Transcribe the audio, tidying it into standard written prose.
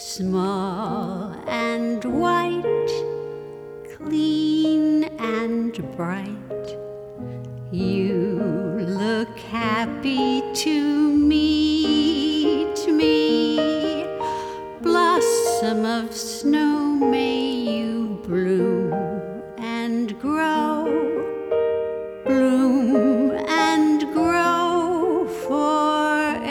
Small and white, clean and bright, you look happy to